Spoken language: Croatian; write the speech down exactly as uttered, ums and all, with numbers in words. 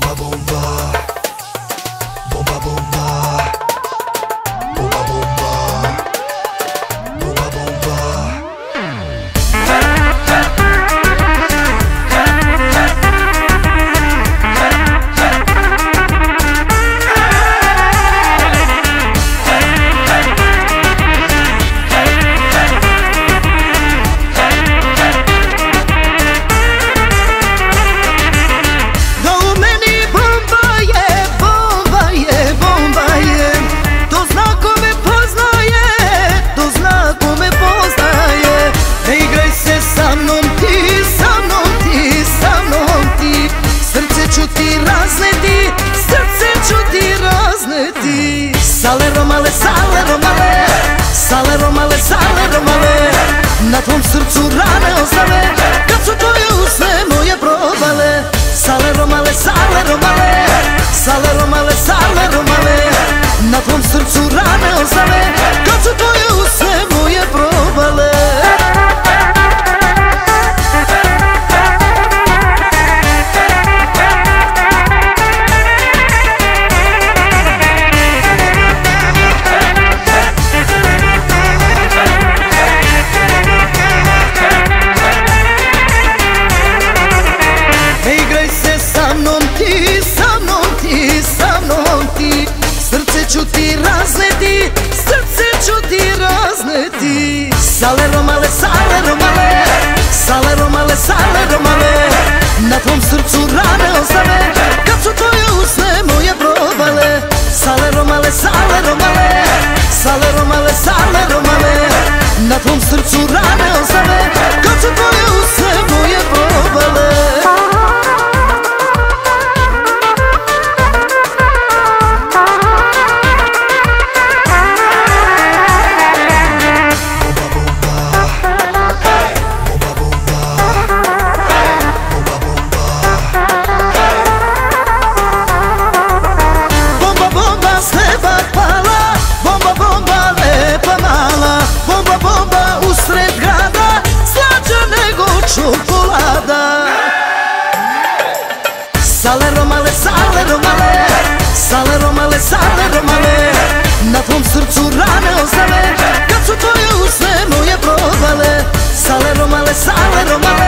Bomba, bomba, bomba, bomba, bomba, bomba, bomba, bomba. Sale romale, sale romale, sale romale, sale romale, na tvom srcu rane ostale, kad su tvoje usne moje probale. Sale romale, sale romale, sale romale, sale romale, na tvom srcu rane ostale, kad su tvoje usne moje probale. Sale romale, sale romale, sale romale, sale romale, na tvom srcu rane ostale, kad su tvoje usne moje probale. Sale romale, sale romale, sale romale, sale romale, na tvom srcu rane ostale, kad su tvoje usne moje probale. Sale romale, sale romale, sale romale, sale romale, na tvom srcu rane ostale, kad su tvoje usne moje probale. Sale romale, sale romale,